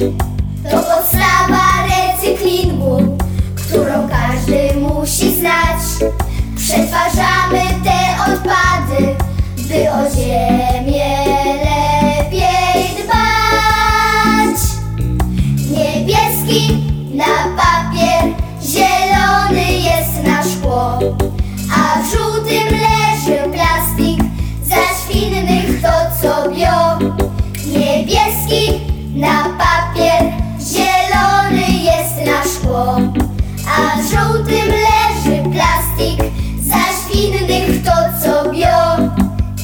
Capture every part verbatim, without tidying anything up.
to podstawa recyklingu, którą każdy musi znać. Przetwarzamy te odpady, by o ziemię lepiej dbać. Niebieski na papier, zielony jest na szkło, a w żółtym leży plastik, zaś w innych to co bio. Niebieski na papier, zielony jest na szkło, a w żółtym leży plastik, zaś w innych to co bio.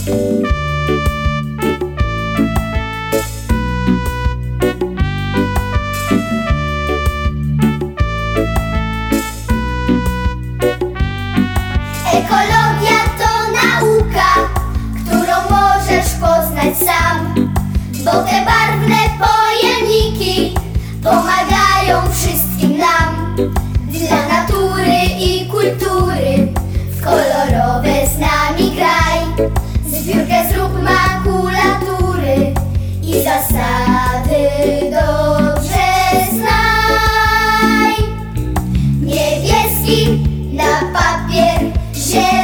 Ekologia to nauka, którą możesz poznać sam, bo te barwne pojemniki pomagają wszystkim nam. Dla natury i kultury w kolorowe z nami graj. Zbiórkę zrób makulatury i zasady dobrze znaj. Niebieski na papier, zielony